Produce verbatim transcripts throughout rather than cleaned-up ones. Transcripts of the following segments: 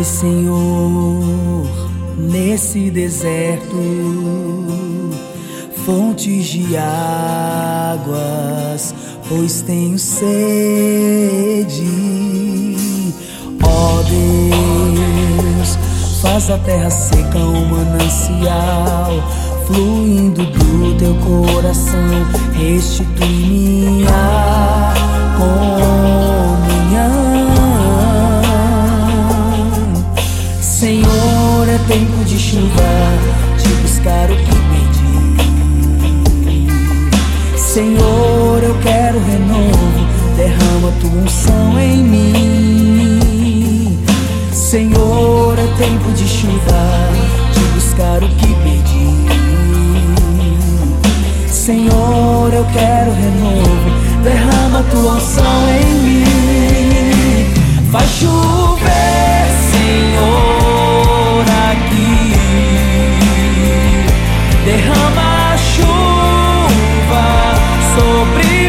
Abre, Senhor, nesse deserto fontes de águas, pois tenho sede. Ó Deus, faz a terra seca um manancial, fluindo do teu coração, restitui-me a comunhão. Senhor, é tempo de chuva, de buscar o que perdi. Senhor, eu quero renovo, derrama tua unção em mim. Senhor, é tempo de chuva, de buscar o que perdi. Senhor, eu quero renovo, derrama tua unção em mim. Faz chover, Senhor, aqui. Derrama a chuva sobre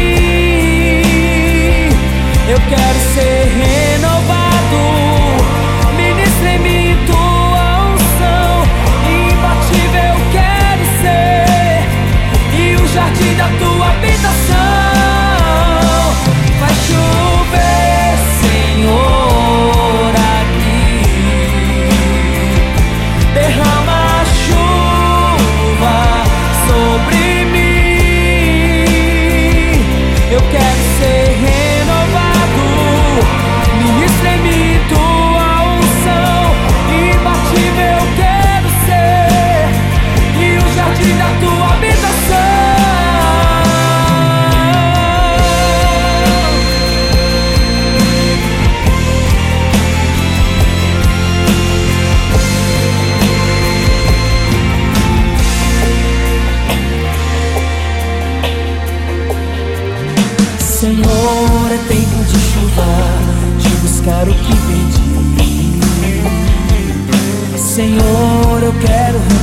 mim. Eu quero ser renovado. Ministra em mim tua unção. Imbatível eu quero ser, e o jardim da tua habitação. Vai chover, Senhor, aqui. Derrama a chuva sobre mim. Eu quero ser renovado. Ministra em mim tua unção. Imbatível eu quero ser, e o jardim da tua habitação. Senhor, é tempo de chuva, de buscar o que perdi. Senhor, eu quero